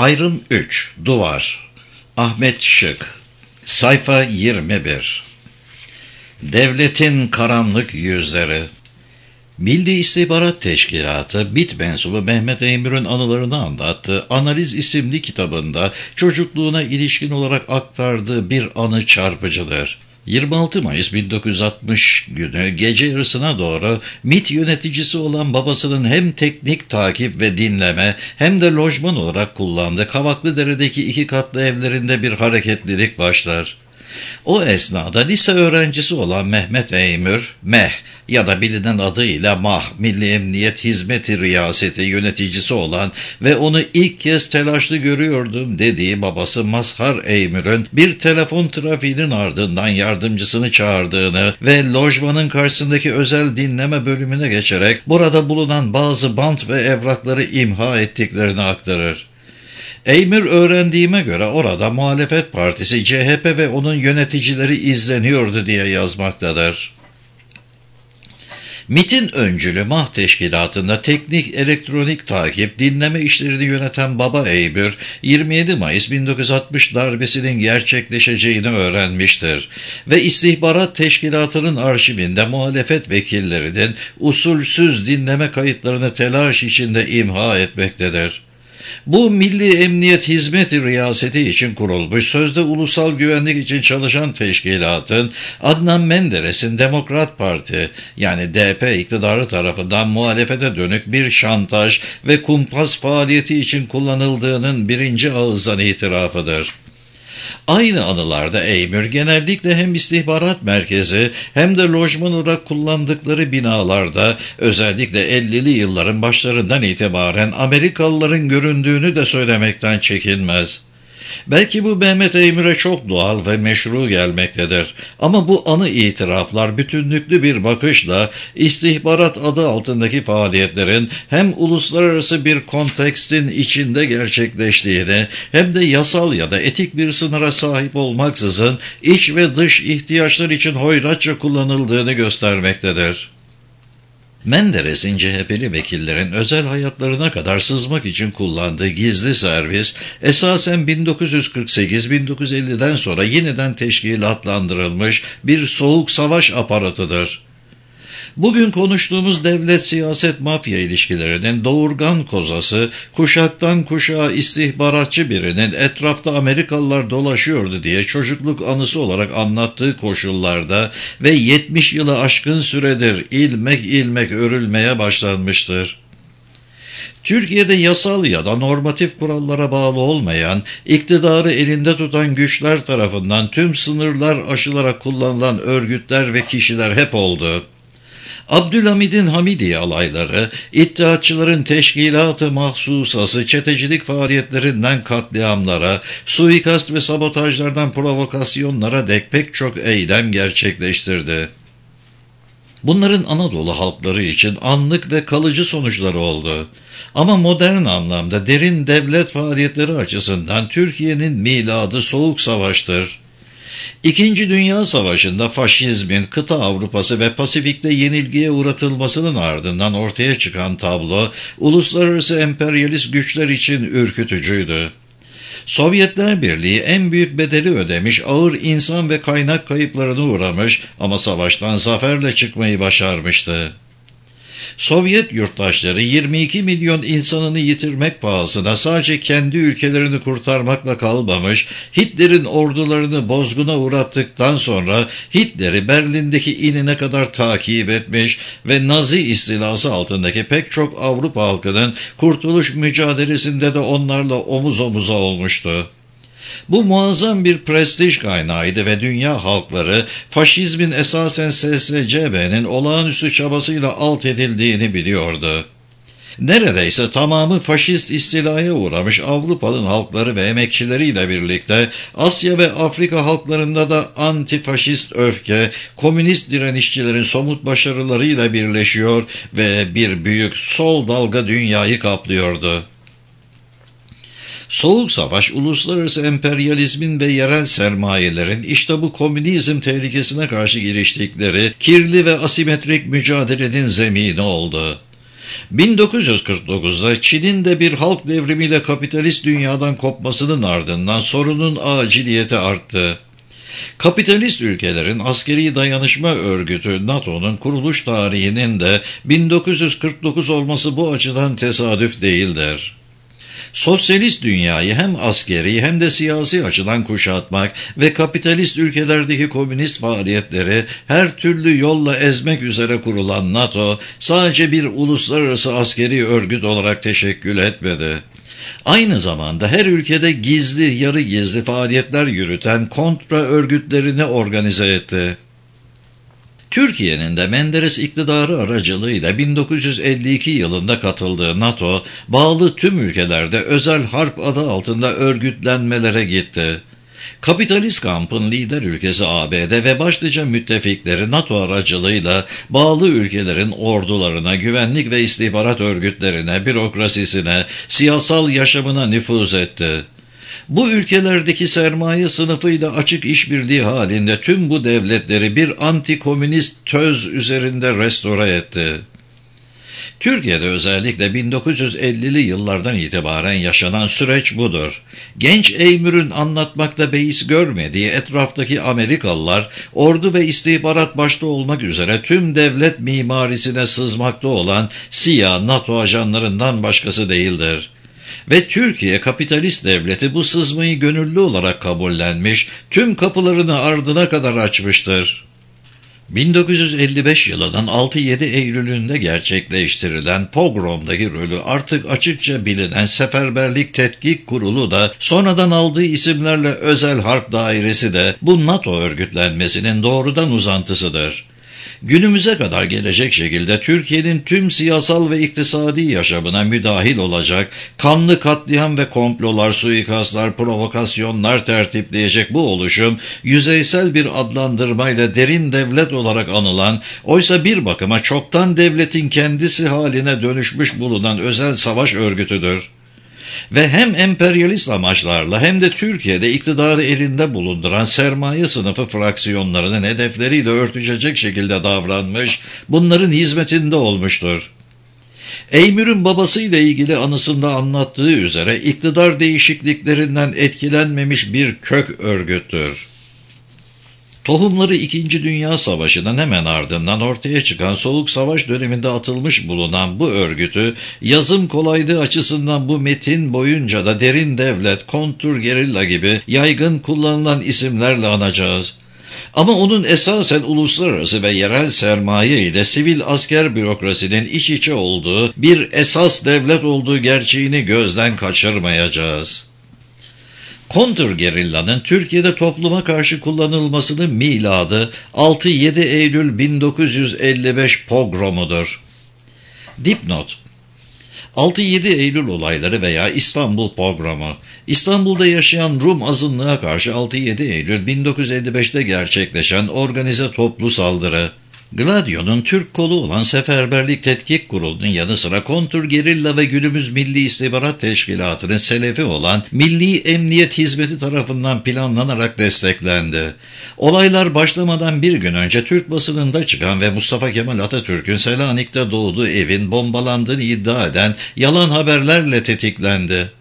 Ayrım 3. Duvar. Ahmet Şık. Sayfa 21. Devletin karanlık yüzleri. Milli İstihbarat Teşkilatı, MİT mensubu Mehmet Eymür'ün anılarını anlattığı Analiz isimli kitabında çocukluğuna ilişkin olarak aktardığı bir anı çarpıcıdır. 26 Mayıs 1960 günü gece yarısına doğru MİT yöneticisi olan babasının hem teknik takip ve dinleme hem de lojman olarak kullandığı Kavaklıdere'deki 2 katlı evlerinde bir hareketlilik başlar. O esnada lise öğrencisi olan Mehmet Eymür, MEH ya da bilinen adıyla MAH, Milli Emniyet Hizmeti Riyaseti yöneticisi olan ve onu ilk kez telaşlı görüyordum dediği babası Mazhar Eymür'ün bir telefon trafiğinin ardından yardımcısını çağırdığını ve lojmanın karşısındaki özel dinleme bölümüne geçerek burada bulunan bazı bant ve evrakları imha ettiklerini aktarır. Eymür öğrendiğime göre orada muhalefet partisi CHP ve onun yöneticileri izleniyordu diye yazmaktadır. MİT'in öncülü MAH teşkilatında teknik elektronik takip, dinleme işlerini yöneten baba Eymür, 27 Mayıs 1960 darbesinin gerçekleşeceğini öğrenmiştir ve istihbarat teşkilatının arşivinde muhalefet vekillerinin usulsüz dinleme kayıtlarını telaş içinde imha etmektedir. Bu Milli Emniyet Hizmeti Riyaseti için kurulmuş, sözde ulusal güvenlik için çalışan teşkilatın Adnan Menderes'in Demokrat Parti yani DP iktidarı tarafından muhalefete dönük bir şantaj ve kumpas faaliyeti için kullanıldığının birinci ağızdan itirafıdır. Aynı anılarda Eymür genellikle hem istihbarat merkezi hem de lojman olarak kullandıkları binalarda özellikle 50'li yılların başlarından itibaren Amerikalıların göründüğünü de söylemekten çekinmez. Belki bu Mehmet Eymür'e çok doğal ve meşru gelmektedir. Ama bu anı itiraflar bütünlüklü bir bakışla istihbarat adı altındaki faaliyetlerin hem uluslararası bir kontekstin içinde gerçekleştiğini hem de yasal ya da etik bir sınıra sahip olmaksızın iç ve dış ihtiyaçlar için hoyratça kullanıldığını göstermektedir. Menderes'in CHP'li vekillerin özel hayatlarına kadar sızmak için kullandığı gizli servis, esasen 1948-1950'den sonra yeniden teşkilatlandırılmış bir soğuk savaş aparatıdır. Bugün konuştuğumuz devlet-siyaset-mafya ilişkilerinin doğurgan kozası, kuşaktan kuşağa istihbaratçı birinin etrafta Amerikalılar dolaşıyordu diye çocukluk anısı olarak anlattığı koşullarda ve 70 yılı aşkın süredir ilmek ilmek örülmeye başlanmıştır. Türkiye'de yasal ya da normatif kurallara bağlı olmayan, iktidarı elinde tutan güçler tarafından tüm sınırlar aşılarak kullanılan örgütler ve kişiler hep oldu. Abdülhamid'in Hamidiye alayları, İttihatçıların teşkilatı mahsusası çetecilik faaliyetlerinden katliamlara, suikast ve sabotajlardan provokasyonlara dek pek çok eylem gerçekleştirdi. Bunların Anadolu halkları için anlık ve kalıcı sonuçları oldu. Ama modern anlamda derin devlet faaliyetleri açısından Türkiye'nin miladı Soğuk Savaş'tır. İkinci Dünya Savaşı'nda faşizmin kıta Avrupası ve Pasifik'te yenilgiye uğratılmasının ardından ortaya çıkan tablo, uluslararası emperyalist güçler için ürkütücüydü. Sovyetler Birliği en büyük bedeli ödemiş, ağır insan ve kaynak kayıplarına uğramış ama savaştan zaferle çıkmayı başarmıştı. Sovyet yurttaşları 22 milyon insanını yitirmek pahasına sadece kendi ülkelerini kurtarmakla kalmamış, Hitler'in ordularını bozguna uğrattıktan sonra Hitler'i Berlin'deki inine kadar takip etmiş ve Nazi istilası altındaki pek çok Avrupa halkının kurtuluş mücadelesinde de onlarla omuz omuza olmuştu. Bu muazzam bir prestij kaynağıydı ve dünya halkları faşizmin esasen SSCB'nin olağanüstü çabasıyla alt edildiğini biliyordu. Neredeyse tamamı faşist istilaya uğramış Avrupa'nın halkları ve emekçileriyle birlikte Asya ve Afrika halklarında da antifaşist öfke, komünist direnişçilerin somut başarılarıyla birleşiyor ve bir büyük sol dalga dünyayı kaplıyordu. Soğuk Savaş, uluslararası emperyalizmin ve yerel sermayelerin işte bu komünizm tehlikesine karşı giriştikleri kirli ve asimetrik mücadelenin zemini oldu. 1949'da Çin'in de bir halk devrimiyle kapitalist dünyadan kopmasının ardından sorunun aciliyeti arttı. Kapitalist ülkelerin askeri dayanışma örgütü NATO'nun kuruluş tarihinin de 1949 olması bu açıdan tesadüf değildir. Sosyalist dünyayı hem askeri hem de siyasi açıdan kuşatmak ve kapitalist ülkelerdeki komünist faaliyetleri her türlü yolla ezmek üzere kurulan NATO, sadece bir uluslararası askeri örgüt olarak teşekkül etmedi. Aynı zamanda her ülkede gizli, yarı gizli faaliyetler yürüten kontra örgütlerini organize etti. Türkiye'nin de Menderes iktidarı aracılığıyla 1952 yılında katıldığı NATO, bağlı tüm ülkelerde özel harp adı altında örgütlenmelere gitti. Kapitalist kampın lider ülkesi ABD ve başlıca müttefikleri NATO aracılığıyla bağlı ülkelerin ordularına, güvenlik ve istihbarat örgütlerine, bürokrasisine, siyasal yaşamına nüfuz etti. Bu ülkelerdeki sermaye sınıfıyla açık işbirliği halinde tüm bu devletleri bir anti-komünist töz üzerinde restore etti. Türkiye'de özellikle 1950'li yıllardan itibaren yaşanan süreç budur. Genç Eymür'ün anlatmakta beis görmediği etraftaki Amerikalılar, ordu ve istihbarat başta olmak üzere tüm devlet mimarisine sızmakta olan CIA, NATO ajanlarından başkası değildir. Ve Türkiye kapitalist devleti bu sızmayı gönüllü olarak kabullenmiş, tüm kapılarını ardına kadar açmıştır. 1955 yılının 6-7 Eylül'ünde gerçekleştirilen pogromdaki rolü artık açıkça bilinen Seferberlik Tetkik Kurulu da sonradan aldığı isimlerle Özel Harp Dairesi de bu NATO örgütlenmesinin doğrudan uzantısıdır. Günümüze kadar gelecek şekilde Türkiye'nin tüm siyasal ve iktisadi yaşamına müdahil olacak, kanlı katliam ve komplolar, suikastlar, provokasyonlar tertipleyecek bu oluşum, yüzeysel bir adlandırmayla derin devlet olarak anılan, oysa bir bakıma çoktan devletin kendisi haline dönüşmüş bulunan özel savaş örgütüdür. Ve hem emperyalist amaçlarla hem de Türkiye'de iktidarı elinde bulunduran sermaye sınıfı fraksiyonlarının hedefleriyle örtüşecek şekilde davranmış, bunların hizmetinde olmuştur. Eymür'ün babasıyla ilgili anısında anlattığı üzere iktidar değişikliklerinden etkilenmemiş bir kök örgüttür. Tohumları 2. Dünya Savaşı'nın hemen ardından ortaya çıkan Soğuk Savaş döneminde atılmış bulunan bu örgütü, yazım kolaylığı açısından bu metin boyunca da derin devlet, kontrgerilla gibi yaygın kullanılan isimlerle anacağız. Ama onun esasen uluslararası ve yerel sermaye ile sivil asker bürokrasinin iç içe olduğu bir esas devlet olduğu gerçeğini gözden kaçırmayacağız. Kontrgerillanın Türkiye'de topluma karşı kullanılmasının miladı 6-7 Eylül 1955 pogromudur. Dipnot: 6-7 Eylül olayları veya İstanbul pogromu, İstanbul'da yaşayan Rum azınlığa karşı 6-7 Eylül 1955'te gerçekleşen organize toplu saldırı. Gladio'nun Türk kolu olan Seferberlik Tetkik Kurulu'nun yanı sıra kontrgerilla ve günümüz Milli İstihbarat Teşkilatı'nın selefi olan Milli Emniyet Hizmeti tarafından planlanarak desteklendi. Olaylar başlamadan bir gün önce Türk basınında çıkan ve Mustafa Kemal Atatürk'ün Selanik'te doğduğu evin bombalandığını iddia eden yalan haberlerle tetiklendi.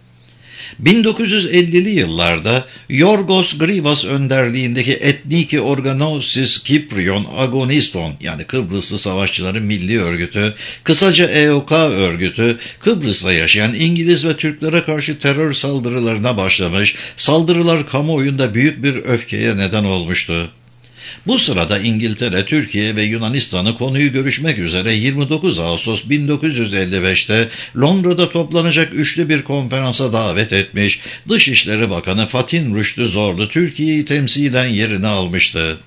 1950'li yıllarda Yorgos Grivas önderliğindeki Ethniki Organosis Kyprion Agoniston, yani Kıbrıslı Savaşçıların Milli Örgütü, kısaca EOK örgütü, Kıbrıs'ta yaşayan İngiliz ve Türklere karşı terör saldırılarına başlamış, saldırılar kamuoyunda büyük bir öfkeye neden olmuştu. Bu sırada İngiltere, Türkiye ve Yunanistan'ı konuyu görüşmek üzere 29 Ağustos 1955'te Londra'da toplanacak üçlü bir konferansa davet etmiş, Dışişleri Bakanı Fatin Rüştü Zorlu Türkiye'yi temsilen yerini almıştı.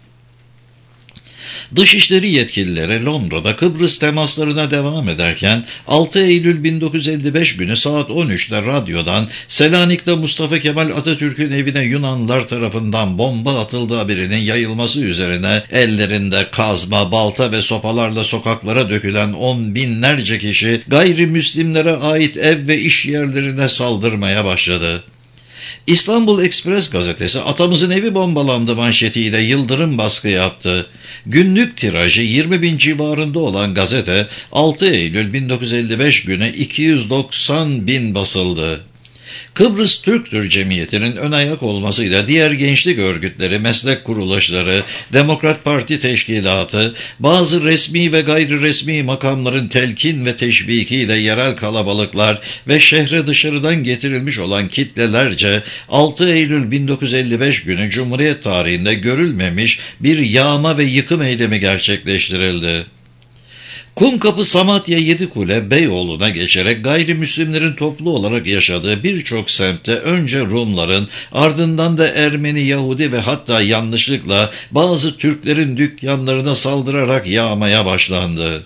Dışişleri yetkilileri Londra'da Kıbrıs temaslarına devam ederken 6 Eylül 1955 günü saat 13'te radyodan Selanik'te Mustafa Kemal Atatürk'ün evine Yunanlılar tarafından bomba atıldığı haberinin yayılması üzerine ellerinde kazma, balta ve sopalarla sokaklara dökülen on binlerce kişi gayrimüslimlere ait ev ve iş yerlerine saldırmaya başladı. İstanbul Express gazetesi atamızın evi bombalandı manşetiyle yıldırım baskı yaptı. Günlük tirajı 20.000 civarında olan gazete 6 Eylül 1955 günü 290.000 basıldı. Kıbrıs Türktür Cemiyeti'nin ön ayak olmasıyla diğer gençlik örgütleri, meslek kuruluşları, Demokrat Parti Teşkilatı, bazı resmi ve gayri resmi makamların telkin ve teşvikiyle yerel kalabalıklar ve şehre dışarıdan getirilmiş olan kitlelerce 6 Eylül 1955 günü Cumhuriyet tarihinde görülmemiş bir yağma ve yıkım eylemi gerçekleştirildi. Kumkapı, Samatya, Yedikule, Beyoğlu'na geçerek gayrimüslimlerin toplu olarak yaşadığı birçok semtte önce Rumların, ardından da Ermeni, Yahudi ve hatta yanlışlıkla bazı Türklerin dükkanlarına saldırarak yağmaya başlandı.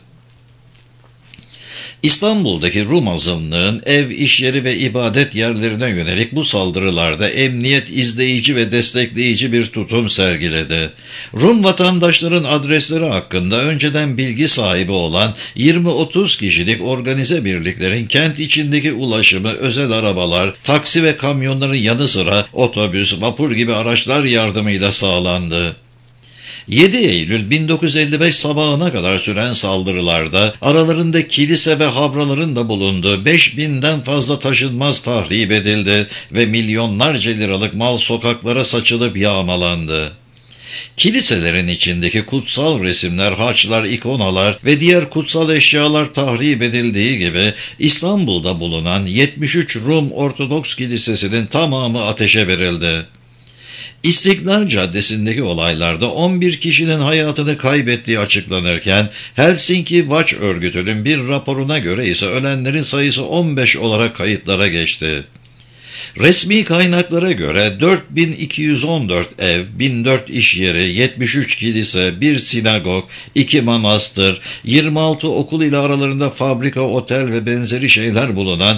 İstanbul'daki Rum azınlığın ev, iş yeri ve ibadet yerlerine yönelik bu saldırılarda emniyet izleyici ve destekleyici bir tutum sergiledi. Rum vatandaşların adresleri hakkında önceden bilgi sahibi olan 20-30 kişilik organize birliklerin kent içindeki ulaşımı özel arabalar, taksi ve kamyonların yanı sıra otobüs, vapur gibi araçlar yardımıyla sağlandı. 7 Eylül 1955 sabahına kadar süren saldırılarda aralarında kilise ve havraların da bulunduğu 5.000'den fazla taşınmaz tahrip edildi ve milyonlarca liralık mal sokaklara saçılıp yağmalandı. Kiliselerin içindeki kutsal resimler, haçlar, ikonalar ve diğer kutsal eşyalar tahrip edildiği gibi İstanbul'da bulunan 73 Rum Ortodoks Kilisesi'nin tamamı ateşe verildi. İstiklal Caddesi'ndeki olaylarda 11 kişinin hayatını kaybettiği açıklanırken Helsinki Watch örgütünün bir raporuna göre ise ölenlerin sayısı 15 olarak kayıtlara geçti. Resmi kaynaklara göre 4214 ev, 1004 iş yeri, 73 kilise, 1 sinagog, 2 manastır, 26 okul ile aralarında fabrika, otel ve benzeri şeyler bulunan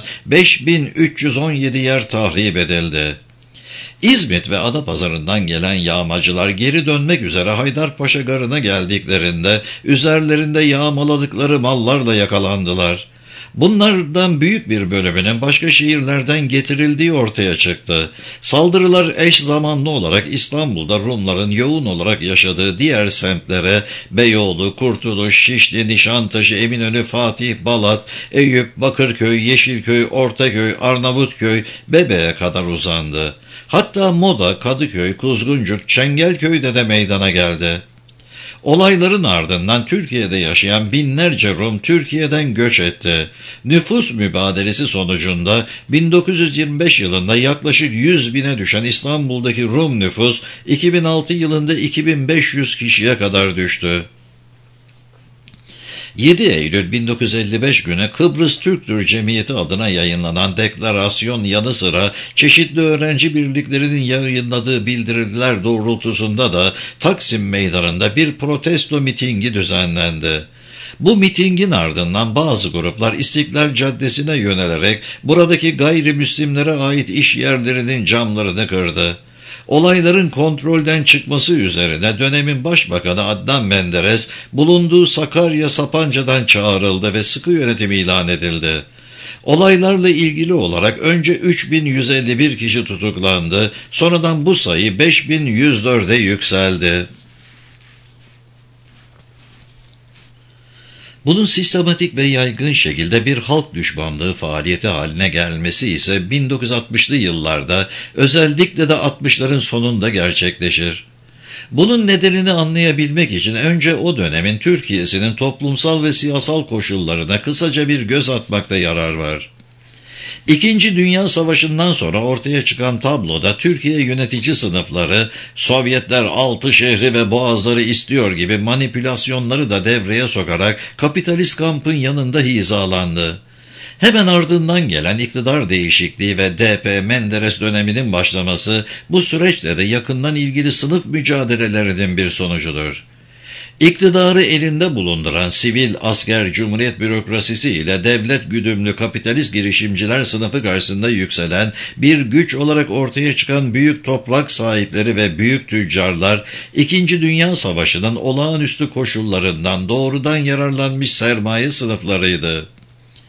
5317 yer tahrip edildi. İzmit ve Adapazarı'ndan gelen yağmacılar geri dönmek üzere Haydarpaşa Garı'na geldiklerinde üzerlerinde yağmaladıkları mallarla yakalandılar. Bunlardan büyük bir bölümünün başka şehirlerden getirildiği ortaya çıktı. Saldırılar eş zamanlı olarak İstanbul'da Rumların yoğun olarak yaşadığı diğer semtlere Beyoğlu, Kurtuluş, Şişli, Nişantaşı, Eminönü, Fatih, Balat, Eyüp, Bakırköy, Yeşilköy, Ortaköy, Arnavutköy, Bebe'ye kadar uzandı. Hatta Moda, Kadıköy, Kuzguncuk, Çengelköy'de de meydana geldi. Olayların ardından Türkiye'de yaşayan binlerce Rum Türkiye'den göç etti. Nüfus mübadelesi sonucunda 1925 yılında yaklaşık 100.000'e düşen İstanbul'daki Rum nüfus 2006 yılında 2500 kişiye kadar düştü. 7 Eylül 1955 günü Kıbrıs Türktür Cemiyeti adına yayınlanan deklarasyon yanı sıra çeşitli öğrenci birliklerinin yayınladığı bildiriler doğrultusunda da Taksim Meydanı'nda bir protesto mitingi düzenlendi. Bu mitingin ardından bazı gruplar İstiklal Caddesi'ne yönelerek buradaki gayrimüslimlere ait iş yerlerinin camlarını kırdı. Olayların kontrolden çıkması üzerine dönemin Başbakanı Adnan Menderes bulunduğu Sakarya Sapanca'dan çağrıldı ve sıkı yönetim ilan edildi. Olaylarla ilgili olarak önce 3151 kişi tutuklandı, sonradan bu sayı 5104'e yükseldi. Bunun sistematik ve yaygın şekilde bir halk düşmanlığı faaliyeti haline gelmesi ise 1960'lı yıllarda özellikle de 60'ların sonunda gerçekleşir. Bunun nedenini anlayabilmek için önce o dönemin Türkiye'sinin toplumsal ve siyasal koşullarına kısaca bir göz atmakta yarar var. İkinci Dünya Savaşı'ndan sonra ortaya çıkan tabloda Türkiye yönetici sınıfları Sovyetler 6 şehri ve boğazları istiyor gibi manipülasyonları da devreye sokarak kapitalist kampın yanında hizalandı. Hemen ardından gelen iktidar değişikliği ve DP Menderes döneminin başlaması bu süreçle de yakından ilgili sınıf mücadelelerinin bir sonucudur. İktidarı elinde bulunduran sivil asker cumhuriyet bürokrasisi ile devlet güdümlü kapitalist girişimciler sınıfı karşısında yükselen bir güç olarak ortaya çıkan büyük toprak sahipleri ve büyük tüccarlar, İkinci Dünya Savaşı'nın olağanüstü koşullarından doğrudan yararlanmış sermaye sınıflarıydı.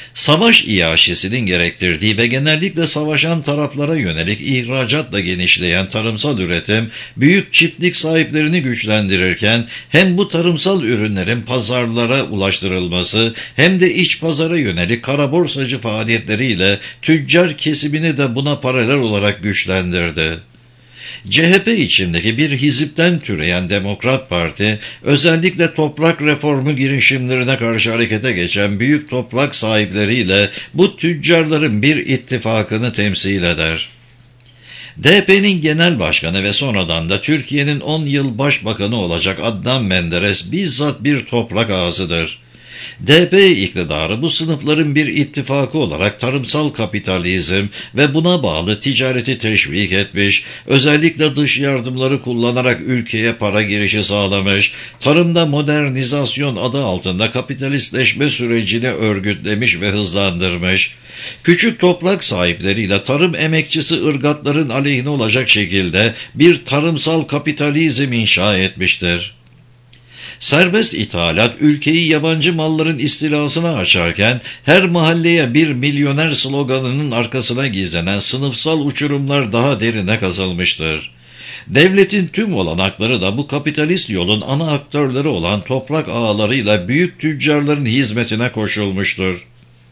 Savaş iaşesinin gerektirdiği ve genellikle savaşan taraflara yönelik ihracatla genişleyen tarımsal üretim, büyük çiftlik sahiplerini güçlendirirken hem bu tarımsal ürünlerin pazarlara ulaştırılması hem de iç pazara yönelik kara borsacı faaliyetleriyle tüccar kesimini de buna paralel olarak güçlendirdi. CHP içindeki bir hizipten türeyen Demokrat Parti, özellikle toprak reformu girişimlerine karşı harekete geçen büyük toprak sahipleriyle bu tüccarların bir ittifakını temsil eder. DP'nin genel başkanı ve sonradan da Türkiye'nin 10 yıl başbakanı olacak Adnan Menderes bizzat bir toprak ağasıdır. DP iktidarı bu sınıfların bir ittifakı olarak tarımsal kapitalizm ve buna bağlı ticareti teşvik etmiş, özellikle dış yardımları kullanarak ülkeye para girişi sağlamış, tarımda modernizasyon adı altında kapitalistleşme sürecini örgütlemiş ve hızlandırmış, küçük toprak sahipleriyle tarım emekçisi ırgatların aleyhine olacak şekilde bir tarımsal kapitalizm inşa etmiştir. Serbest ithalat ülkeyi yabancı malların istilasına açarken her mahalleye bir milyoner sloganının arkasına gizlenen sınıfsal uçurumlar daha derine kazılmıştır. Devletin tüm olanakları da bu kapitalist yolun ana aktörleri olan toprak ağalarıyla büyük tüccarların hizmetine koşulmuştur.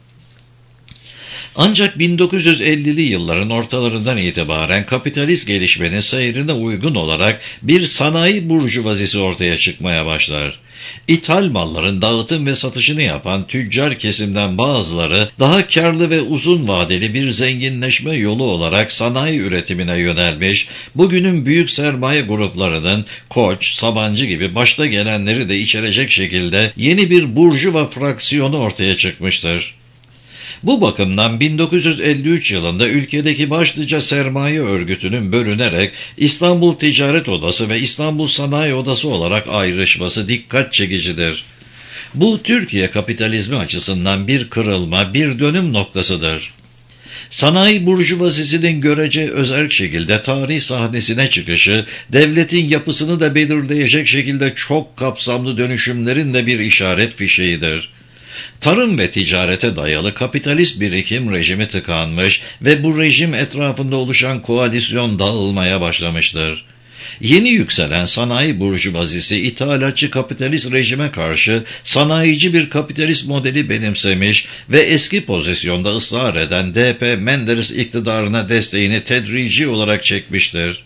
Ancak 1950'li yılların ortalarından itibaren kapitalist gelişmenin seyrine uygun olarak bir sanayi burjuvazisi ortaya çıkmaya başlar. İthal malların dağıtım ve satışını yapan tüccar kesimden bazıları daha karlı ve uzun vadeli bir zenginleşme yolu olarak sanayi üretimine yönelmiş, bugünün büyük sermaye gruplarının Koç, Sabancı gibi başta gelenleri de içerecek şekilde yeni bir burjuva fraksiyonu ortaya çıkmıştır. Bu bakımdan 1953 yılında ülkedeki başlıca sermaye örgütünün bölünerek İstanbul Ticaret Odası ve İstanbul Sanayi Odası olarak ayrışması dikkat çekicidir. Bu Türkiye kapitalizmi açısından bir kırılma, bir dönüm noktasıdır. Sanayi burjuvazisinin görece özerk şekilde tarih sahnesine çıkışı, devletin yapısını da belirleyecek şekilde çok kapsamlı dönüşümlerin de bir işaret fişeğidir. Tarım ve ticarete dayalı kapitalist birikim rejimi tıkanmış ve bu rejim etrafında oluşan koalisyon dağılmaya başlamıştır. Yeni yükselen sanayi burjuvazisi ithalatçı kapitalist rejime karşı sanayici bir kapitalist modeli benimsemiş ve eski pozisyonda ısrar eden DP Menderes iktidarına desteğini tedrici olarak çekmiştir.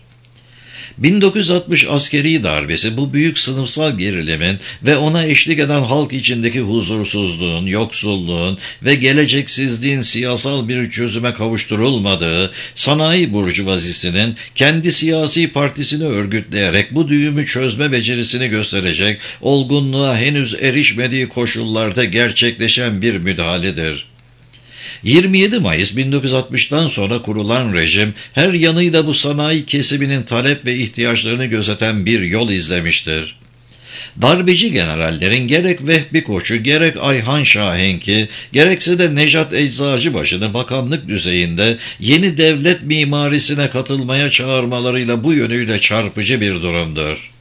1960 askeri darbesi bu büyük sınıfsal gerilimin ve ona eşlik eden halk içindeki huzursuzluğun, yoksulluğun ve geleceksizliğin siyasal bir çözüme kavuşturulmadığı, sanayi burjuvazisinin kendi siyasi partisini örgütleyerek bu düğümü çözme becerisini gösterecek, olgunluğa henüz erişmediği koşullarda gerçekleşen bir müdahaledir. 27 Mayıs 1960'tan sonra kurulan rejim her yanıyla bu sanayi kesiminin talep ve ihtiyaçlarını gözeten bir yol izlemiştir. Darbeci generallerin gerek Vehbi Koç'u, gerek Ayhan Şahenk'i, gerekse de Nejat Eczacıbaşı'nı bakanlık düzeyinde yeni devlet mimarisine katılmaya çağırmalarıyla bu yönüyle çarpıcı bir durumdur.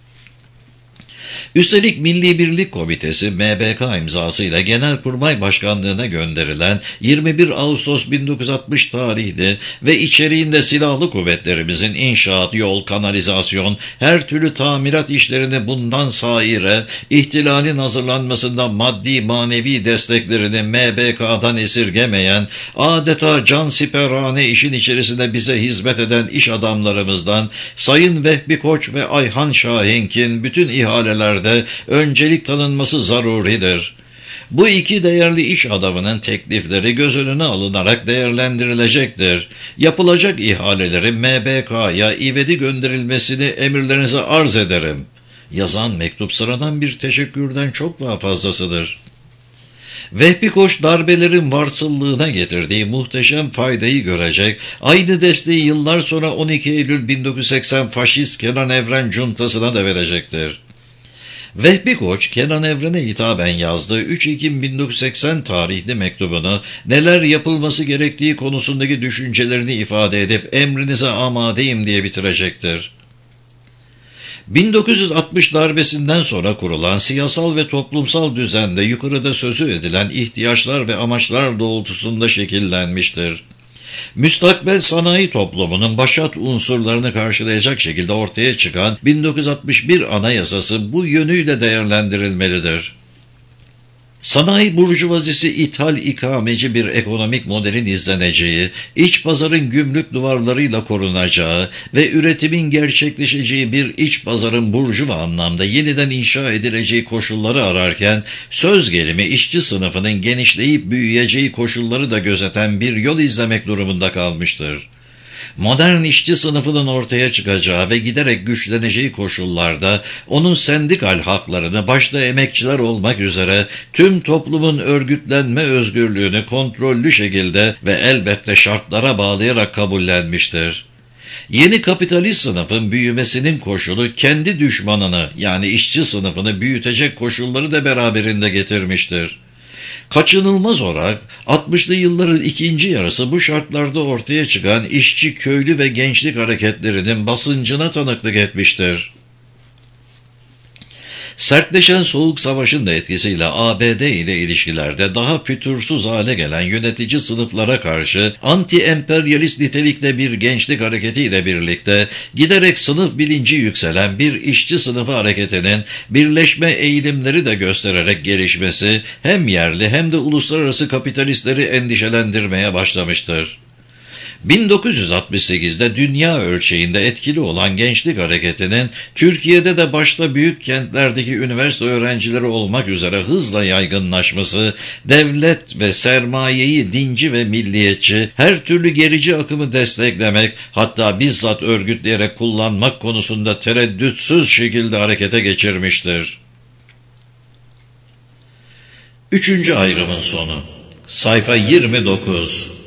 Üstelik Milli Birlik Komitesi MBK imzasıyla Genelkurmay Başkanlığı'na gönderilen 21 Ağustos 1960 tarihli ve içeriğinde silahlı kuvvetlerimizin inşaat, yol, kanalizasyon, her türlü tamirat işlerini bundan saire ihtilalin hazırlanmasında maddi manevi desteklerini MBK'dan esirgemeyen, adeta cansiperane işin içerisinde bize hizmet eden iş adamlarımızdan Sayın Vehbi Koç ve Ayhan Şahenk'in bütün ihalelerde öncelik tanınması zaruridir. Bu iki değerli iş adamının teklifleri göz önüne alınarak değerlendirilecektir. Yapılacak ihalelerin MBK'ya ivedi gönderilmesini emirlerinize arz ederim. Yazan mektup sıradan bir teşekkürden çok daha fazlasıdır. Vehbi Koç darbelerin varsıllığına getirdiği muhteşem faydayı görecek, aynı desteği yıllar sonra 12 Eylül 1980 faşist Kenan Evren cuntasına da verecektir. Vehbi Koç, Kenan Evren'e hitaben yazdığı 3 Ekim 1980 tarihli mektubunu neler yapılması gerektiği konusundaki düşüncelerini ifade edip emrinize amadeyim diye bitirecektir. 1960 darbesinden sonra kurulan siyasal ve toplumsal düzende yukarıda sözü edilen ihtiyaçlar ve amaçlar doğrultusunda şekillenmiştir. Müstakbel sanayi toplumunun başat unsurlarını karşılayacak şekilde ortaya çıkan 1961 Anayasası bu yönüyle değerlendirilmelidir. Sanayi burjuvazisi ithal ikameci bir ekonomik modelin izleneceği, iç pazarın gümrük duvarlarıyla korunacağı ve üretimin gerçekleşeceği bir iç pazarın burjuva anlamda yeniden inşa edileceği koşulları ararken, söz gelimi işçi sınıfının genişleyip büyüyeceği koşulları da gözeten bir yol izlemek durumunda kalmıştır. Modern işçi sınıfının ortaya çıkacağı ve giderek güçleneceği koşullarda onun sendikal haklarını başta emekçiler olmak üzere tüm toplumun örgütlenme özgürlüğünü kontrollü şekilde ve elbette şartlara bağlayarak kabullenmiştir. Yeni kapitalist sınıfın büyümesinin koşulu kendi düşmanını yani işçi sınıfını büyütecek koşulları da beraberinde getirmiştir. Kaçınılmaz olarak 60'lı yılların ikinci yarısı bu şartlarda ortaya çıkan işçi, köylü ve gençlik hareketlerinin basıncına tanıklık etmiştir. Sertleşen Soğuk Savaş'ın da etkisiyle ABD ile ilişkilerde daha fütursuz hale gelen yönetici sınıflara karşı anti-emperyalist nitelikte bir gençlik hareketiyle birlikte giderek sınıf bilinci yükselen bir işçi sınıfı hareketinin birleşme eğilimleri de göstererek gelişmesi hem yerli hem de uluslararası kapitalistleri endişelendirmeye başlamıştır. 1968'de dünya ölçeğinde etkili olan gençlik hareketinin Türkiye'de de başta büyük kentlerdeki üniversite öğrencileri olmak üzere hızla yaygınlaşması, devlet ve sermayeyi dinci ve milliyetçi, her türlü gerici akımı desteklemek, hatta bizzat örgütleyerek kullanmak konusunda tereddütsüz şekilde harekete geçirmiştir. 3. ayrımın sonu. Sayfa 29.